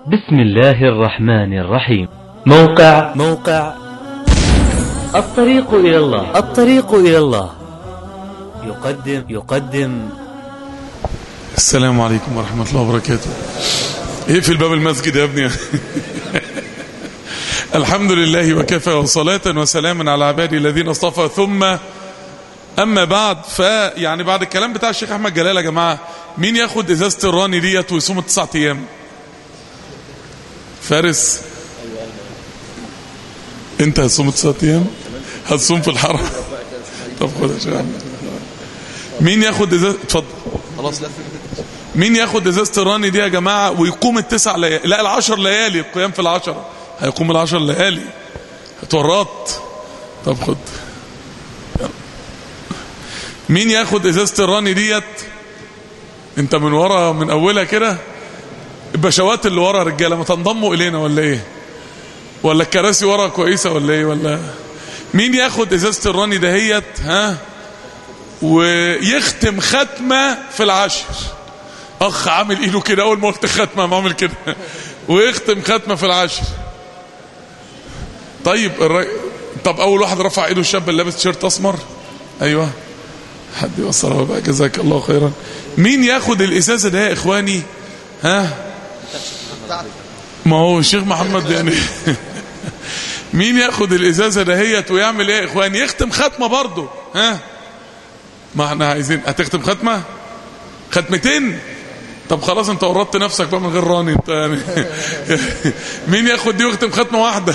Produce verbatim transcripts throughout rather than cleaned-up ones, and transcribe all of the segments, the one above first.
بسم الله الرحمن الرحيم. موقع موقع الطريق إلى الله. الطريق إلى الله يقدم يقدم السلام عليكم ورحمة الله وبركاته. ايه في الباب المسجد يا ابني؟ الحمد لله وكفى وصلاة وسلاما على عبادي الذين اصطفى، ثم اما بعد. فيعني بعد الكلام بتاع الشيخ احمد جلال يا جماعة، مين ياخد ازازة الراني ديت ويصوم التسعة ايام؟ فارس انت هتصوم التسعة ايام؟ هتصوم في الحرم؟ طب خد يا شيخ. مين ياخد ازازة؟ اتفضل. خلاص. لا مين ياخد ازازة الراني دي يا جماعة ويقوم التسع ليالي؟ لا العشر ليالي، القيام في العشرة، هيقوم العشر ليالي. هتورط. طب خد. مين ياخد ازازة الراني ديت؟ انت من ورا من اولها كده. البشوات اللي ورا رجاله ما تنضموا الينا ولا ايه؟ ولا الكراسي ورا كويسه ولا ايه؟ ولا مين ياخد ازازة الراني دهيت ها ويختم ختمه في العشر؟ اخ عامل ايده كده اول ما قلت ختمه عامل كده ويختم ختمه في العشر. طيب الر... طب اول واحد رفع ايده الشاب اللي لابس تيشيرت اسمر. ايوه حد يوصلها بقى، جزاك الله خيرا. مين ياخد الازازه ده يا اخواني؟ ها ما هو الشيخ محمد يعني. مين ياخد الازازه دهيت ويعمل ايه يا اخواني؟ يختم ختمه برضه. ها ما احنا عايزين هتختم ختمه ختمتين. طب خلاص انت ورطت نفسك بقى من غير راني انت يعني. مين ياخد دي ويختم ختمه واحده؟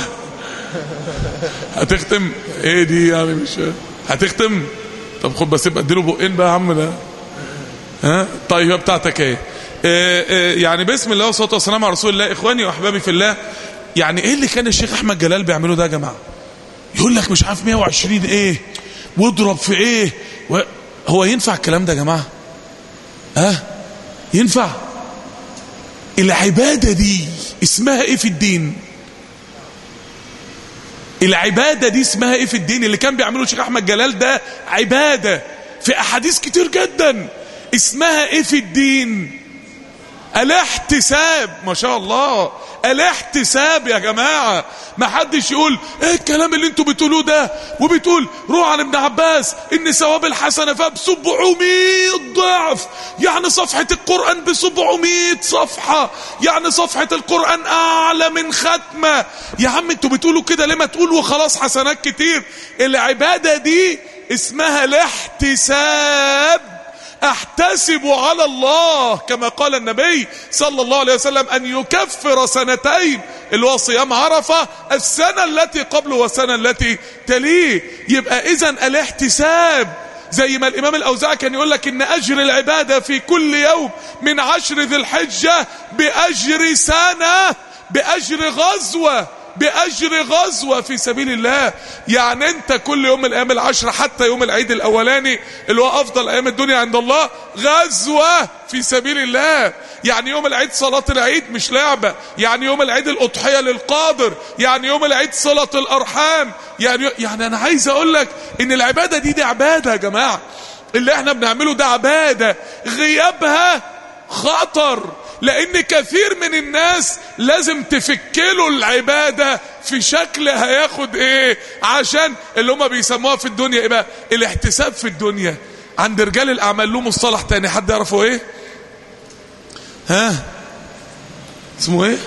هتختم ايه دي يعني؟ مش هتختم. طب خد بس يبقى اديله بقين بقى يا عم ده. ها طيب بتاعتك ايه؟ اه اه يعني بسم الله والصلاه والسلام على رسول الله. اخواني واحبابي في الله، يعني ايه اللي كان الشيخ احمد جلال بيعمله ده يا جماعه؟ يقول لك مش عارف مية وعشرين ايه واضرب في ايه و... هو ينفع الكلام ده يا جماعه؟ ها ينفع؟ العباده دي اسمها ايه في الدين؟ العباده دي اسمها ايه في الدين؟ اللي كان بيعمله الشيخ احمد جلال ده عباده في احاديث كتير جدا. اسمها ايه في الدين؟ الاحتساب. ما شاء الله، الاحتساب يا جماعة. ما حدش يقول ايه الكلام اللي انتوا بتقولوه ده، وبتقول روح عن ابن عباس ان ثواب الحسنة فاب سبعمائة ضعف، يعني صفحة القرآن بسبعمائة صفحة، يعني صفحة القرآن اعلى من ختمة. يا عم انتوا بتقولوا كده ليه؟ ما تقولوا وخلاص حسنات كتير. العبادة دي اسمها الاحتساب. احتسب على الله كما قال النبي صلى الله عليه وسلم ان يكفر سنتين، اللي هو صيام عرفة، السنة التي قبله والسنة التي تليه. يبقى اذن الاحتساب زي ما الامام الاوزاعي كان يقول لك ان اجر العبادة في كل يوم من عشر ذي الحجة باجر سنة، باجر غزوة، بأجر غزوة في سبيل الله. يعني انت كل يوم من الايام العشرة حتى يوم العيد الاولاني اللي هو افضل ايام الدنيا عند الله غزوة في سبيل الله. يعني يوم العيد صلاة العيد مش لعبة، يعني يوم العيد الاضحية للقادر، يعني يوم العيد صلة الارحام. يعني يعني انا عايز اقول لك ان العبادة دي دي عبادة يا جماعة. اللي احنا بنعمله ده عبادة، غيابها خطر، لان كثير من الناس لازم تفكله العبادة في شكل هياخد ايه، عشان اللي هم بيسموها في الدنيا ايه بقى؟ الاحتساب في الدنيا. عند رجال الاعمال له مصطلح تاني، حد يعرفه ايه؟ ها اسمه ايه؟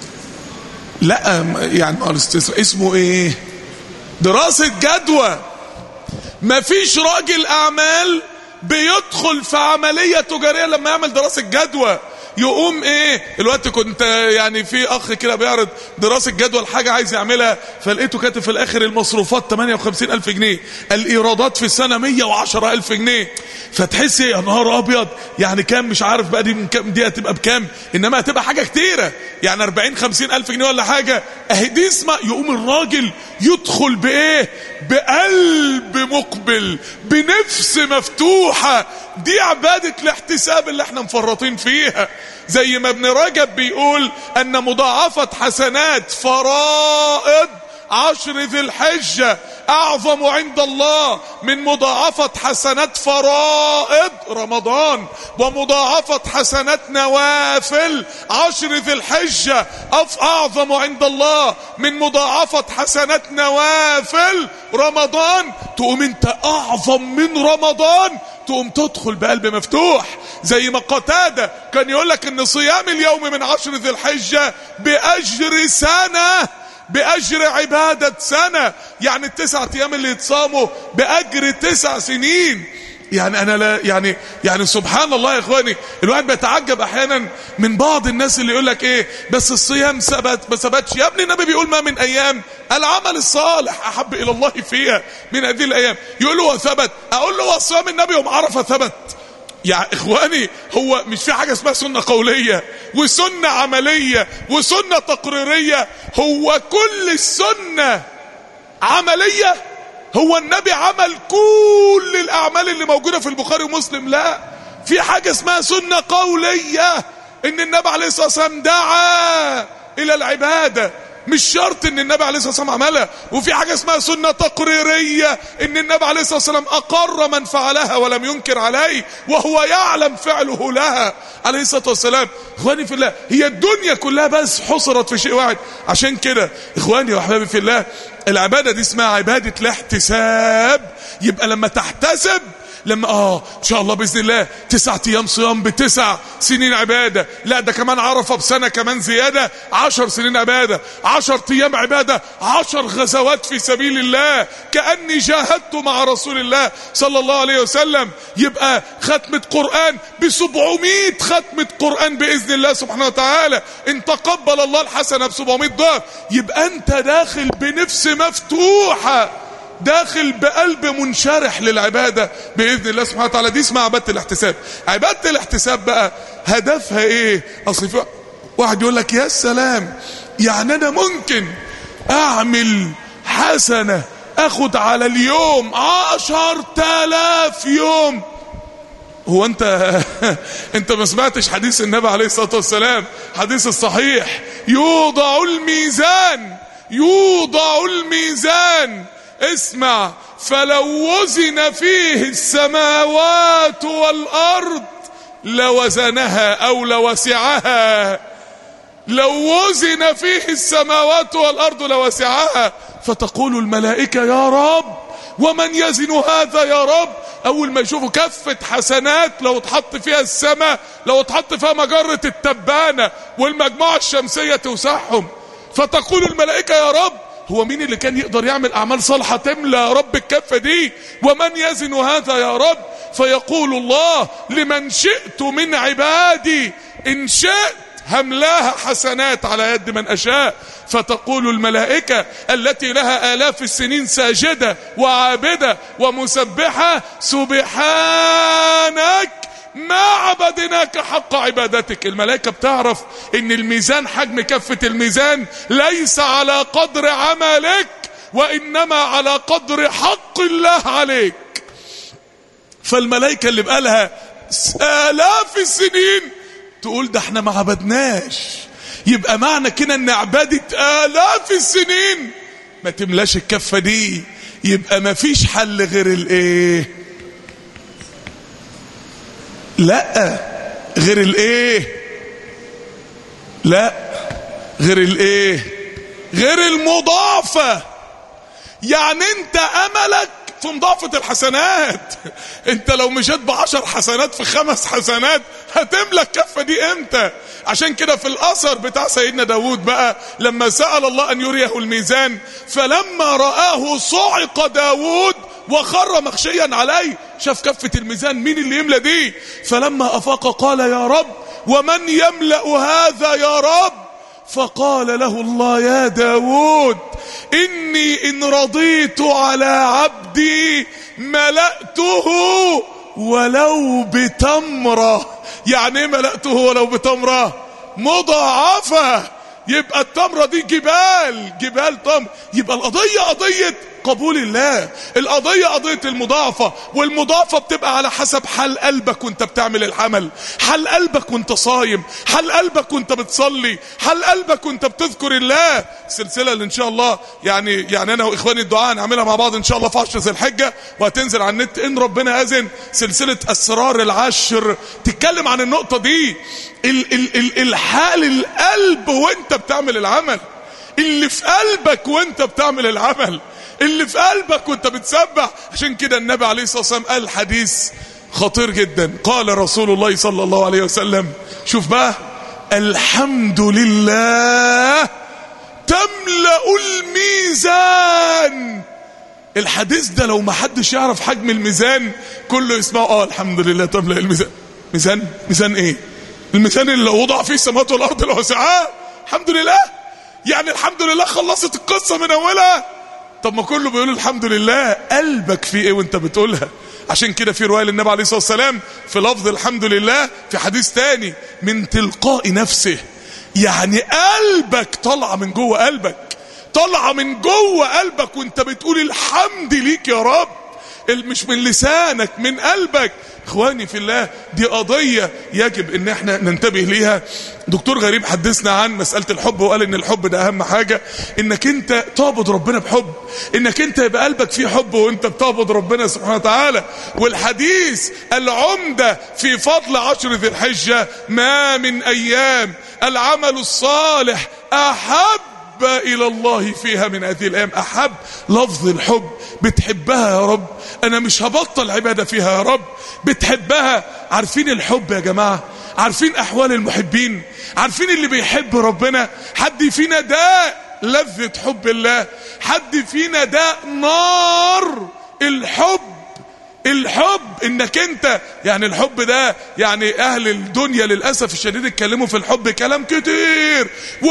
لا يعني اسمه ايه؟ دراسة جدوى. مفيش راجل اعمال بيدخل في عملية تجارية لما يعمل دراسة جدوى. يقوم ايه الوقت كنت يعني في اخ كده بيعرض دراسة جدوى الحاجة عايز يعملها، فلقيته كاتب في الاخر المصروفات ثمانية وخمسين الف جنيه، الايرادات في السنة مية وعشرة الف جنيه. فتحس يا نهار ابيض، يعني كام مش عارف بقى دي من كام، دي هتبقى بكام، انما هتبقى حاجة كتيرة، يعني اربعين خمسين الف جنيه ولا حاجة. اهي دي اسمها. يقوم الراجل يدخل بايه؟ بقلب مقبل، بنفس مفتوحة. دي عبادة الاحتساب اللي احنا مفرطين فيها. زي ما ابن رجب بيقول ان مضاعفة حسنات فرائض عشر ذي الحجة أعظم عند الله من مضاعفة حسنات فرائض رمضان ومضاعفة حسنات نوافل عشر ذي الحجة أعظم عند الله من مضاعفة حسنات نوافل رمضان. تقوم انت أعظم من رمضان، تقوم تدخل بقلب مفتوح. زي ما قتادة كان يقولك ان صيام اليوم من عشر ذي الحجة بأجر سنة، بأجر عبادة سنة، يعني التسعة ايام اللي يتصاموا بأجر تسع سنين. يعني انا لا يعني يعني سبحان الله يا اخواني، الواحد بيتعجب احيانا من بعض الناس اللي يقولك ايه بس الصيام ثبت ما ثبتش. يا ابني النبي بيقول ما من ايام العمل الصالح احب الى الله فيها من هذه الايام. يقول له هو ثبت، اقول له هو صيام النبي يوم عرفه ثبت؟ يا اخواني هو مش في حاجة اسمها سنة قولية وسنة عملية وسنة تقريرية؟ هو كل السنة عملية؟ هو النبي عمل كل الاعمال اللي موجودة في البخاري ومسلم؟ لا، في حاجة اسمها سنة قولية، ان النبي عليه الصلاة والسلام دعا الى العبادة، مش شرط ان النبي عليه الصلاة والسلام عملها. وفي حاجة اسمها سنة تقريرية، ان النبي عليه الصلاة والسلام اقر من فعلها ولم ينكر عليه وهو يعلم فعله لها عليه الصلاة والسلام. اخواني في الله، هي الدنيا كلها بس حصرت في شيء واحد. عشان كده اخواني واحبابي في الله، العبادة دي اسمها عبادة الاحتساب. يبقى لما تحتسب، لما اه ان شاء الله باذن الله تسعة ايام صيام بتسع سنين عباده، لا ده كمان عرفه بسنه كمان زياده عشر سنين عباده، عشر ايام عباده، عشر غزوات في سبيل الله كاني جاهدت مع رسول الله صلى الله عليه وسلم. يبقى ختمه قران بسبعمائة ختمه قران باذن الله سبحانه وتعالى، ان تقبل الله الحسنه بسبعمائة ضعف. يبقى انت داخل بنفس مفتوحه، داخل بقلب منشرح للعبادة بإذن الله سبحانه وتعالى. دي اسمها عبادة الاحتساب. عبادة الاحتساب بقى هدفها ايه؟ اصل في واحد يقول لك يا سلام، يعني انا ممكن اعمل حسنة اخد على اليوم عشر تلاف يوم. هو انت انت ما سمعتش حديث النبي عليه الصلاة والسلام، حديث الصحيح، يوضع الميزان، يوضع الميزان، اسمع، فلو وزن فيه السماوات والأرض لوزنها أو لوسعها، لو وزن فيه السماوات والأرض لوسعها. فتقول الملائكة يا رب ومن يزن هذا يا رب؟ أول ما يشوفوا كفة حسنات لو اتحط فيها السماء، لو اتحط فيها مجرة التبانة والمجموعة الشمسية توسعهم. فتقول الملائكة يا رب، هو مين اللي كان يقدر يعمل اعمال صالحة تملى يا رب الكفة دي؟ ومن يزن هذا يا رب؟ فيقول الله لمن شئت من عبادي ان شئت هملاها حسنات على يد من اشاء. فتقول الملائكة التي لها آلاف السنين ساجدة وعابدة ومسبحة سبحانك ما عبدناك حق عبادتك. الملائكة بتعرف ان الميزان، حجم كفة الميزان ليس على قدر عملك وانما على قدر حق الله عليك. فالملائكة اللي بقالها آلاف السنين تقول ده احنا ما عبدناش، يبقى معنى كده ان عبادة آلاف السنين ما تملاش الكفة دي. يبقى ما فيش حل غير الايه؟ لا غير الايه؟ لا غير الايه؟ غير المضاعفة. يعني انت املك في مضاعفة الحسنات. انت لو مشيت بعشر حسنات في خمس حسنات هتملك كفة دي امتى؟ عشان كده في الاثر بتاع سيدنا داود بقى لما سأل الله ان يريه الميزان، فلما رآه صعق داود وخر مخشيا عليه. شاف كفة الميزان مين اللي يملى دي؟ فلما افاق قال يا رب ومن يملأ هذا يا رب؟ فقال له الله يا داود إني إن رضيت على عبدي ملأته ولو بتمرة. يعني ايه ملأته ولو بتمرة؟ مضاعفة. يبقى التمرة دي جبال، جبال تمر. يبقى القضية قضية قبول الله. القضية قضية المضاعفة، والمضاعفة بتبقى على حسب حال قلبك وانت بتعمل العمل، حال قلبك وانت صايم، حال قلبك وانت بتصلي، حال قلبك وانت بتذكر الله. السلسلة اللي ان شاء الله يعني يعني انا واخواني الدعاء هنعملها مع بعض ان شاء الله في عشر ذي الحجة، وهتنزل على النت ان ربنا اذن، سلسلة اسرار العشر تتكلم عن النقطة دي. ال ال ال الحال القلب وانت بتعمل العمل، اللي في قلبك وانت بتعمل العمل، اللي في قلبك وانت بتسبح. عشان كده النبي عليه الصلاة والسلام قال حديث خطير جدا، قال رسول الله صلى الله عليه وسلم، شوف بقى، الحمد لله تملأ الميزان. الحديث ده لو ما حدش يعرف حجم الميزان كله يسمعه، اه الحمد لله تملأ الميزان. ميزان ميزان ايه؟ الميزان اللي وضع فيه السماوات والارض الواسعات. الحمد لله يعني الحمد لله خلصت القصة من اولها. طب ما كله بيقول الحمد لله، قلبك فيه ايه وانت بتقولها؟ عشان كده في رواية للنبي عليه الصلاة والسلام في لفظ الحمد لله في حديث تاني، من تلقاء نفسه، يعني قلبك طالعة من جوه قلبك، طالعة من جوه قلبك وانت بتقول الحمد ليك يا رب، مش من لسانك، من قلبك. اخواني في الله، دي قضية يجب ان احنا ننتبه ليها. دكتور غريب حدثنا عن مسألة الحب وقال ان الحب ده اهم حاجة، انك انت تعبد ربنا بحب، انك انت يبقى قلبك فيه حب وانت بتعبد ربنا سبحانه وتعالى. والحديث العمدة في فضل عشر ذي الحجة، ما من ايام العمل الصالح احب إلى الله فيها من هذه الأيام. أحب، لفظ الحب، بتحبها يا رب، أنا مش هبطل عبادة فيها يا رب، بتحبها. عارفين الحب يا جماعة؟ عارفين أحوال المحبين؟ عارفين اللي بيحب ربنا؟ حد فينا ده لذة حب الله، حد فينا ده نار الحب. الحب انك انت يعني الحب ده، يعني اهل الدنيا للأسف الشديد اتكلموا في الحب كلام كتير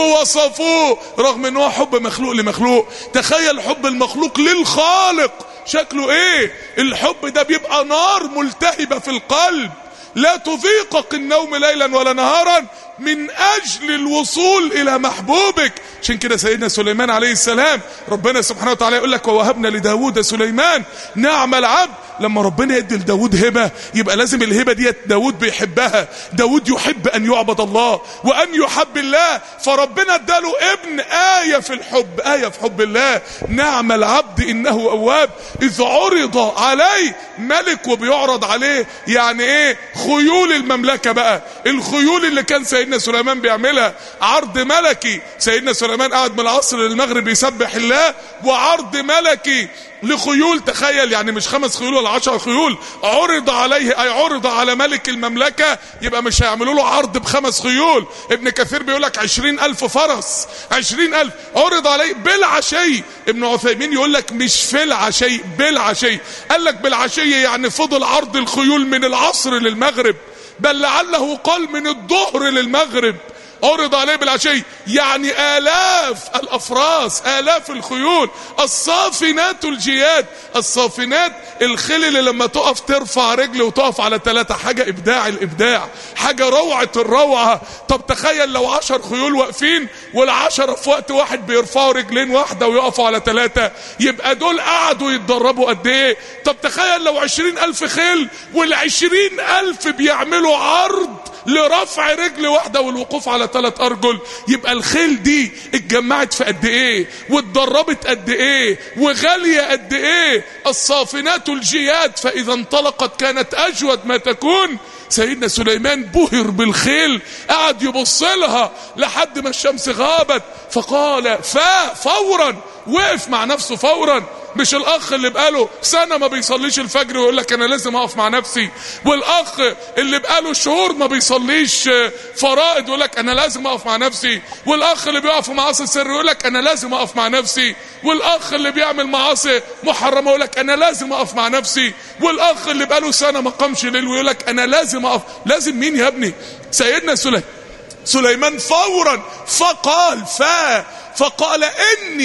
ووصفوه، رغم ان هو حب مخلوق لمخلوق. تخيل حب المخلوق للخالق شكله ايه. الحب ده بيبقى نار ملتهبة في القلب، لا تذيقك النوم ليلا ولا نهارا من اجل الوصول الى محبوبك. عشان كده سيدنا سليمان عليه السلام ربنا سبحانه وتعالى يقول لك ووهبنا لداود سليمان نعم العبد. لما ربنا يدي لداود هبة يبقى لازم الهبة دي داود بيحبها. داود يحب ان يعبد الله وان يحب الله، فربنا اداله ابن آية في الحب، آية في حب الله. نعم العبد انه اواب اذ عرض عليه ملك، وبيعرض عليه يعني ايه؟ خيول المملكة بقى، الخيول اللي كان سيدنا سليمان بيعملها، عرض ملكي. سيدنا سليمان قاعد من العصر للمغرب يسبح الله، وعرض ملكي لخيول. تخيل يعني مش خمس خيول ولا عشر خيول، عرض عليه اي عرض على ملك المملكة، يبقى مش هيعملوا له عرض بخمس خيول. ابن كثير بيقول لك عشرين الف فرس، عشرين الف عرض عليه بالعشي. ابن عثيمين يقول لك مش في العشي، بالعشي. قال لك بالعشي يعني فضل عرض الخيول من العصر للمغرب، بل لعله قال من الظهر للمغرب. عرض عليه بالعشي يعني آلاف الأفراس، آلاف الخيول. الصافنات الجياد، الصافنات الخيل اللي لما تقف ترفع رجل وتقف على ثلاثة، حاجة إبداع الإبداع، حاجة روعة الروعة. طب تخيل لو عشر خيول واقفين والعشرة في وقت واحد بيرفعوا رجلين واحدة ويقفوا على ثلاثة، يبقى دول قعدوا يتدربوا قد ايه؟ طب تخيل لو عشرين ألف خيل والعشرين ألف بيعملوا عرض لرفع رجل واحدة والوقوف على ثلاث أرجل، يبقى الخيل دي اتجمعت في قد ايه واتدربت قد ايه وغالية قد ايه. الصافنات الجياد فإذا انطلقت كانت أجود ما تكون. سيدنا سليمان بهر بالخيل، قعد يبص لها لحد ما الشمس غابت، فقال فا فورا، وقف مع نفسه فورا. مش الاخ اللي بقاله سنة ما بيصليش الفجر ويقول لك انا لازم اقف مع نفسي، والاخ اللي بقاله شهور ما بيصليش فرائض ويقول لك انا لازم اقف مع نفسي، والاخ اللي بيقف في معاصي السر يقول لك انا لازم اقف مع نفسي، والاخ اللي بيعمل معاصي محرمه يقول لك انا لازم اقف مع نفسي، والاخ اللي بقاله سنة ما قامش ليل ويقول لك انا لازم اقف. لازم مين يا ابني؟ سيدنا سليمان سليمان فورا فقال فا فقال اني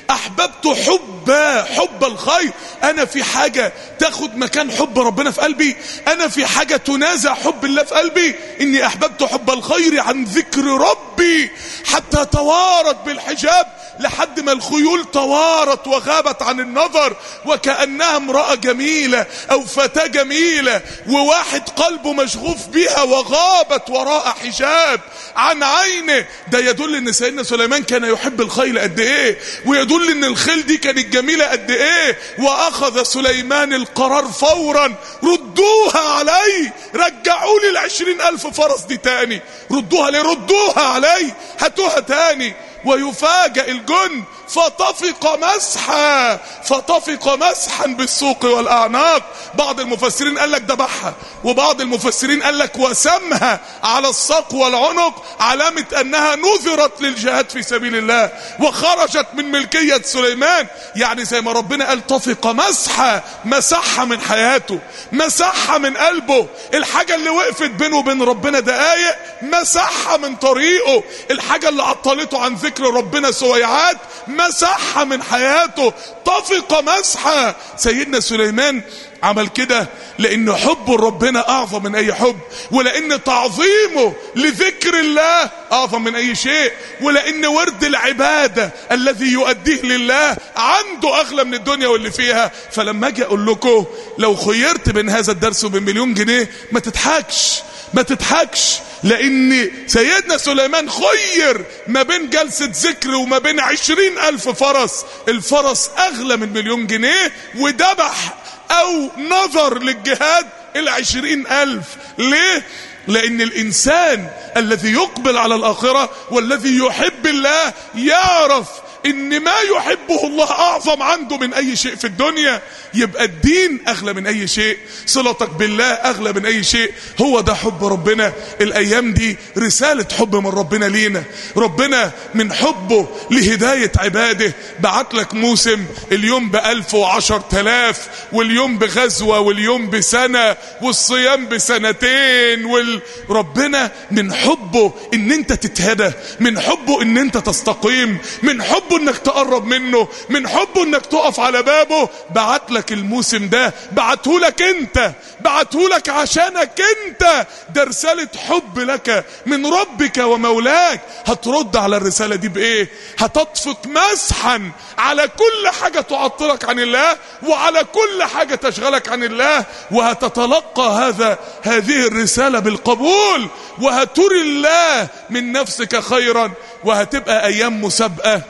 احببت حب حب الخير. انا في حاجة تاخد مكان حب ربنا في قلبي؟ انا في حاجة تنازع حب الله في قلبي؟ اني احببت حب الخير عن ذكر ربي حتى توارت بالحجاب، لحد ما الخيول توارت وغابت عن النظر، وكأنها امرأة جميلة او فتاة جميلة، وواحد قلبه مشغوف بها وغابت وراء حجاب عن عينه. ده يدل ان سيدنا سليمان كان يحب الخيل قد ايه، ويدل ان الخيل دي كانت جميلة قد ايه. واخذ سليمان القرار فورا، ردوها علي، رجعوا لي العشرين الف فرس دي تاني، ردوها لي، ردوها علي، هاتوها تاني. ويفاجأ الجند فطفق مسحا، فطفق مسحا بالسوق والأعناق. بعض المفسرين قال لك ذبحها، وبعض المفسرين قال لك وسمها على الساق والعنق، علامة أنها نذرت للجهاد في سبيل الله وخرجت من ملكية سليمان. يعني زي ما ربنا قال طفق مسحا، مسحها من حياته، مسحها من قلبه. الحاجة اللي وقفت بينه وبين ربنا دقايق مسحها من طريقه، الحاجة اللي عطلته عن ذكر ربنا سويعات مسحها من حياته. طفق مسحة. سيدنا سليمان عمل كده لأن حب ربنا أعظم من أي حب، ولأن تعظيمه لذكر الله أعظم من أي شيء، ولأن ورد العبادة الذي يؤديه لله عنده أغلى من الدنيا واللي فيها. فلما أجي أقول لكم لو خيرت بين هذا الدرس وبين مليون جنيه، ما تضحكش ما تضحكش، لأن سيدنا سليمان خير ما بين جلسة ذكر وما بين عشرين ألف فرس. الفرس أغلى من مليون جنيه، وذبح أو نظر للجهاد العشرين ألف. ليه؟ لأن الإنسان الذي يقبل على الآخرة والذي يحب الله يعرف إن ما يحبه الله أعظم عنده من أي شيء في الدنيا. يبقى الدين أغلى من أي شيء، صلتك بالله أغلى من أي شيء. هو ده حب ربنا. الأيام دي رسالة حب من ربنا لينا. ربنا من حبه لهداية عباده بعت لك موسم، اليوم بألف وعشر تلاف، واليوم بغزوة، واليوم بسنة، والصيام بسنتين. وال... ربنا من حبه إن أنت تتهدى، من حبه إن أنت تستقيم، من حبه إنك تقرب منه، من حبه إنك تقف على بابه. بعت لك الموسم ده، بعته لك انت، بعته لك عشانك انت. ده رسالة حب لك من ربك ومولاك. هترد على الرسالة دي بايه؟ هتطفق مسحا على كل حاجة تعطلك عن الله، وعلى كل حاجة تشغلك عن الله، وهتتلقى هذا هذه الرسالة بالقبول، وهتري الله من نفسك خيرا، وهتبقى ايام مسابقة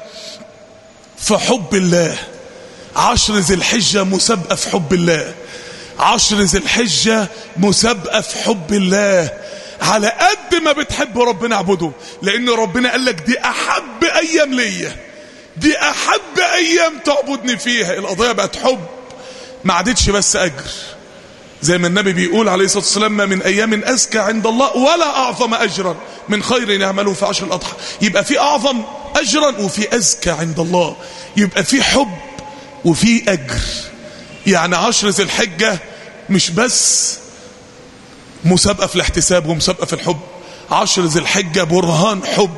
في حب الله. عشر ذي الحجة مسابقة في حب الله، عشر ذي الحجة مسابقة في حب الله. على قد ما بتحب ربنا اعبده، لأن ربنا قال لك دي أحب أيام ليا، دي أحب أيام تعبدني فيها. القضية بقت حب، ما عادتش بس أجر. زي ما النبي بيقول عليه الصلاة والسلام ما من أيام أزكى عند الله ولا أعظم أجرا من خير يعمله في عشر الأضحى. يبقى في أعظم أجرا وفي أزكى عند الله، يبقى في حب وفي أجر. يعني عشر ذي الحجة مش بس مسابقة في الاحتساب ومسابقة في الحب، عشر ذي الحجة برهان حب،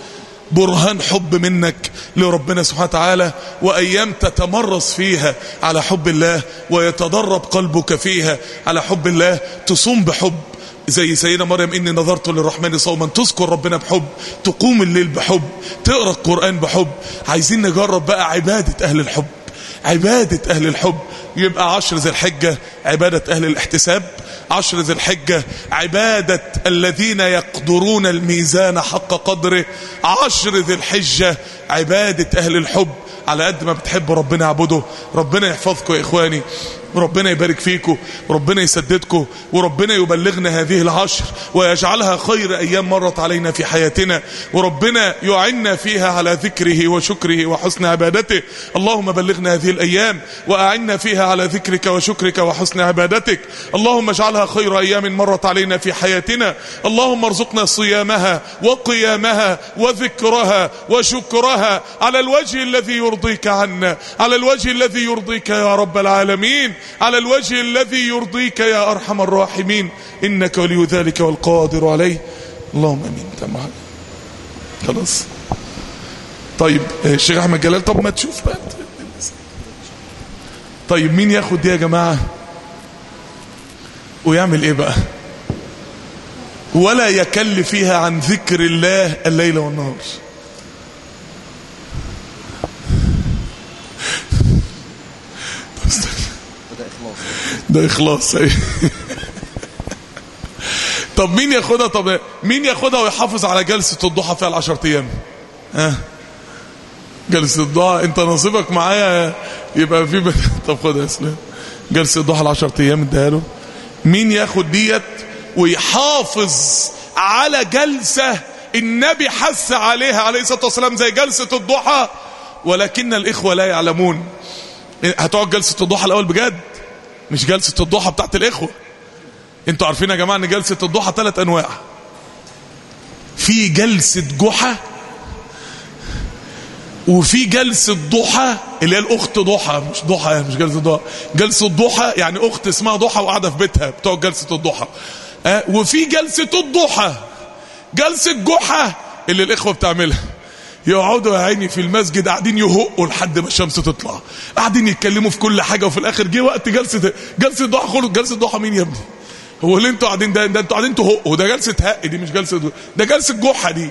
برهان حب منك لربنا سبحانه وتعالى، وأيام تتمرس فيها على حب الله، ويتدرب قلبك فيها على حب الله. تصوم بحب زي سيدنا مريم إني نظرت للرحمن صوما، تذكر ربنا بحب، تقوم الليل بحب، تقرأ القرآن بحب. عايزين نجرب بقى عبادة أهل الحب، عبادة أهل الحب. يبقى عشر ذي الحجة عبادة أهل الاحتساب، عشر ذي الحجة عبادة الذين يقدرون الميزان حق قدره، عشر ذي الحجة عبادة أهل الحب. على قد ما بتحب ربنا اعبده. ربنا يحفظكم يا إخواني، وربنا يبارك فيكم، وربنا يسددكم، وربنا يبلغنا هذه العشر ويجعلها خير أيام مرت علينا في حياتنا، وربنا يعنا فيها على ذكره وشكره وحسن عبادته. اللهم بلغنا هذه الأيام وأعنا فيها على ذكرك وشكرك وحسن عبادتك. اللهم اجعلها خير أيام مرت علينا في حياتنا. اللهم ارزقنا صيامها وقيامها وذكرها وشكرها على الوجه الذي يرضيك عنا، على الوجه الذي يرضيك يا رب العالمين، على الوجه الذي يرضيك يا أرحم الراحمين، إنك ولي ذلك والقادر عليه. اللهم امين. تمام خلاص. طيب الشيخ احمد جلال، طب ما تشوف بقى. طيب مين ياخد دي يا جماعة ويعمل ايه بقى؟ ولا يكل فيها عن ذكر الله الليل والنهار. ده اخلاص. طب مين ياخدها؟ طب مين ياخدها ويحافظ على جلسة الضحى فيها العشر ايام؟ ها جلسة الضحى انت نصيبك معايا يبقى في ب... طب خدها يا اسلام، جلسة الضحى العشر ايام اديها له. مين ياخد ديت ويحافظ على جلسة النبي حث عليها عليه الصلاة والسلام زي جلسة الضحى؟ ولكن الإخوة لا يعلمون. هتقعد جلسة الضحى الأول بجد، مش جلسة الضحى بتاعت الإخوة. انتوا عارفين يا جماعة ان جلسة الضحى ثلاث أنواع. في جلسة جحى، وفي جلسة ضحى اللي هي الأخت ضحى، مش ضحى مش جلسة ضحى، جلسة ضحى يعني أخت اسمها ضحى وقاعدة في بيتها بتوع جلسة الضحى. أه وفي جلسة الضحى، جلسة جحى اللي الإخوة بتعملها، يقعدوا يا عيني في المسجد قاعدين يهقوا لحد ما الشمس تطلع، قاعدين يتكلموا في كل حاجة، وفي الآخر جه وقت جلسة جلسة ضحى. خلوا جلسة ضحى مين يا ابني؟ هو اللي انتوا قاعدين ده, ده انتوا قاعدين تهقوا، ده جلسة هق دي، مش جلسة ده, ده جلسة جحى دي.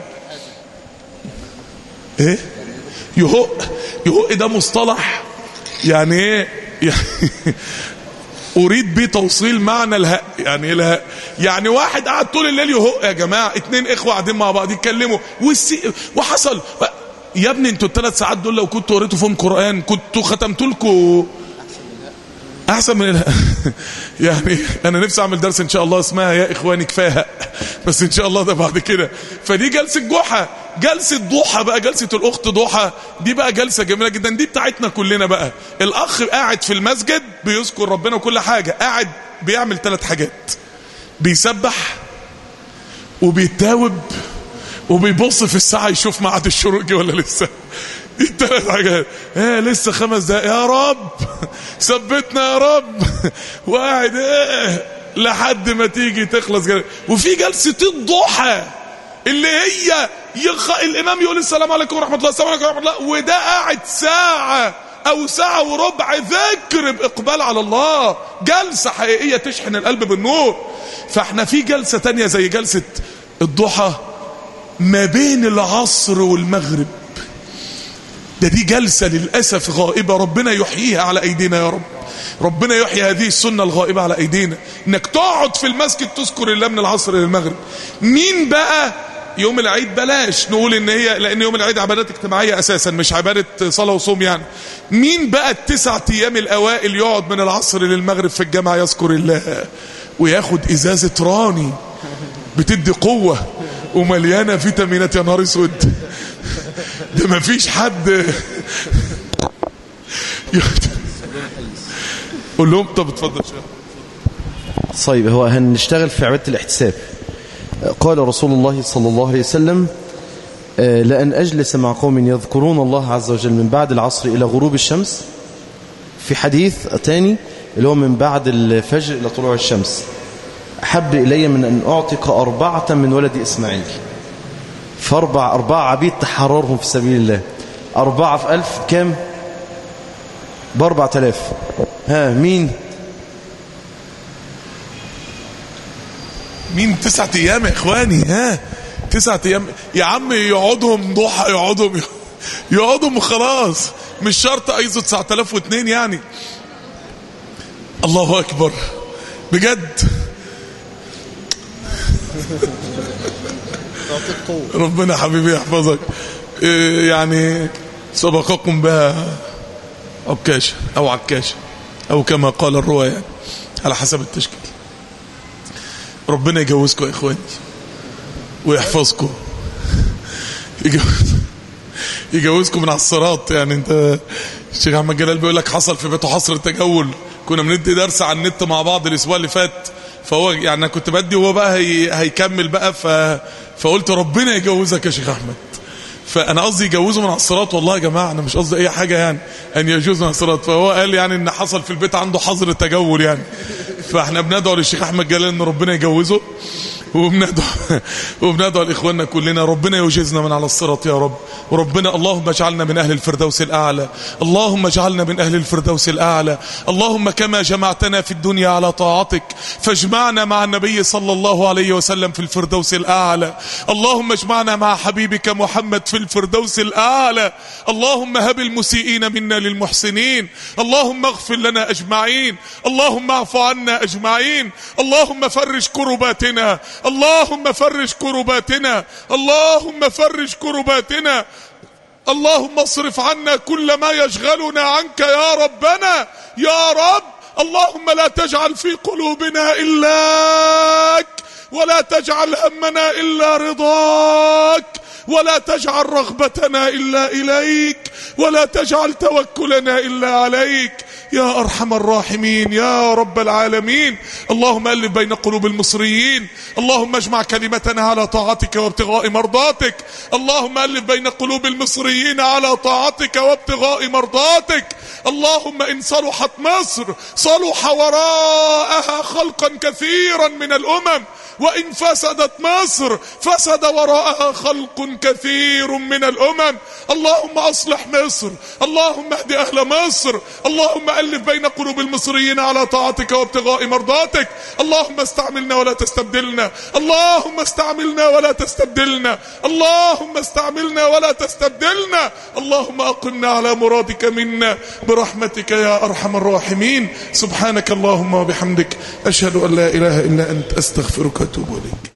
ايه يهق؟ يهق ده مصطلح يعني ايه؟ يعني اريد بيه توصيل معنى الهق. يعني ايه الهق؟ يعني واحد قاعد طول الليل يهق يا جماعه، اتنين اخوه قاعدين مع بعض يتكلموا والسي... وحصل يا ابني انتوا الثلاث ساعات دول لو كنتوا قريتوا فيهم قران كنتوا ختمتوا لكم احسن من الهق. يعني انا نفسي اعمل درس ان شاء الله اسمها يا اخواني كفايه هق، بس ان شاء الله ده بعد كده. فدي جلسه جحى. جلسه ضحى بقى، جلسه الاخت ضحى دي بقى جلسه جميله جدا، دي بتاعتنا كلنا بقى. الاخ قاعد في المسجد بيذكر ربنا وكل حاجه، قاعد بيعمل ثلاث حاجات: بيسبح وبيتاوب وبيبص في الساعه يشوف ميعاد الشروق جه ولا لسه. دي الثلاث حاجات. ايه لسه خمس دقايق يا رب ثبتنا يا رب، وقاعد ايه لحد ما تيجي تخلص جل... وفي جلسه الضحى اللي هي يخ... الامام يقول السلام عليكم ورحمه الله، السلام عليكم ورحمه الله، وده قاعد ساعه او ساعه وربع ذكر باقبال على الله، جلسه حقيقيه تشحن القلب بالنور. فاحنا في جلسه تانية زي جلسه الضحى ما بين العصر والمغرب، ده دي جلسه للاسف غائبه، ربنا يحييها على ايدينا يا رب. ربنا يحيي هذه السنه الغائبه على ايدينا، انك تقعد في المسجد تذكر الله من العصر للمغرب. مين بقى يوم العيد؟ بلاش نقول ان هي، لان يوم العيد عبادات اجتماعيه اساسا مش عباده صلاه وصوم يعني. مين بقى التسع ايام الاوائل يقعد من العصر للمغرب في الجامعه يذكر الله وياخد ازازه راني بتدي قوه ومليانه فيتامينات؟ يا نهار اسود، ده ما فيش حد. قول لهم. طب اتفضل شيخ. طيب هو هنشتغل في عبادة الاحتساب. قال رسول الله صلى الله عليه وسلم: لأن أجلس مع قوم يذكرون الله عز وجل من بعد العصر إلى غروب الشمس. في حديث تاني اللي هو من بعد الفجر إلى طلوع الشمس أحب إلي من أن أعتق أربعة من ولد إسماعيل. فأربع أربعة عبيد تحررهم في سبيل الله. أربعة في ألف كام؟ بأربعة آلاف. ها مين؟ مين؟ تسعة أيام يا إخواني. ها تسعة أيام يا عم، يقعدهم ضحى، يقعدهم يقعدهم خلاص، مش شرط أيضا تسعة آلاف واثنين يعني. الله أكبر بجد. ربنا حبيبي يحفظك. يعني سبقكم بها عكاشة أو عكاشة أو كما قال الرواية يعني على حسب التشكيل. ربنا يجوزكم يا إخواني ويحفظكم، يجوز يجوزكم من على الصراط. يعني انت الشيخ احمد جلال بيقول لك حصل في بيته حصر التجول. كنا بندي درس على النت مع بعض الاسبوع اللي فات، فهو يعني انا كنت بدي وهو بقى هي هيكمل بقى، ف... فقلت ربنا يجوزك يا شيخ احمد. فانا قصدي يجوزه من على الصراط والله يا جماعه، انا مش قصدي اي حاجه يعني ان يجوز من على الصراط. فهو قال يعني ان حصل في البيت عنده حظر التجول يعني، فاحنا بندعو للشيخ احمد جلال ان ربنا يجوزه وبندعو وبندعو لإخواننا كلنا ربنا يوجزنا من على الصراط يا رب. وربنا اللهم اجعلنا من أهل الفردوس الأعلى، اللهم اجعلنا من أهل الفردوس الأعلى. اللهم كما جمعتنا في الدنيا على طاعتك فاجمعنا مع النبي صلى الله عليه وسلم في الفردوس الأعلى. اللهم اجمعنا مع حبيبك محمد في الفردوس الأعلى. اللهم هب المسيئين منا للمحسنين، اللهم اغفر لنا أجمعين، اللهم اعف عنا أجمعين، اللهم فرج كرباتنا، اللهم فرج كرباتنا، اللهم فرج كرباتنا، اللهم اصرف عنا كل ما يشغلنا عنك يا ربنا يا رب. اللهم لا تجعل في قلوبنا إلاك، ولا تجعل همنا إلا رضاك، ولا تجعل رغبتنا إلا إليك، ولا تجعل توكلنا إلا عليك يا أرحم الراحمين يا رب العالمين. اللهم ألف بين قلوب المصريين، اللهم اجمع كلمتنا على طاعتك وابتغاء مرضاتك. اللهم ألف بين قلوب المصريين على طاعتك وابتغاء مرضاتك. اللهم إن صلحت مصر صلح وراءها خلقا كثيرا من الأمم، وإن فسدت مصر فسد وراءها خلق كثير من الأمم. اللهم أصلح مصر، اللهم اهد أهل مصر، اللهم ألف بين قلوب المصريين على طاعتك وابتغاء مرضاتك. اللهم استعملنا ولا تستبدلنا، اللهم استعملنا ولا تستبدلنا، اللهم استعملنا ولا تستبدلنا. اللهم أقمنا على مرادك منا برحمتك يا أرحم الراحمين. سبحانك اللهم وبحمدك أشهد أن لا إله إلا أنت أستغفرك وأتوب إليك.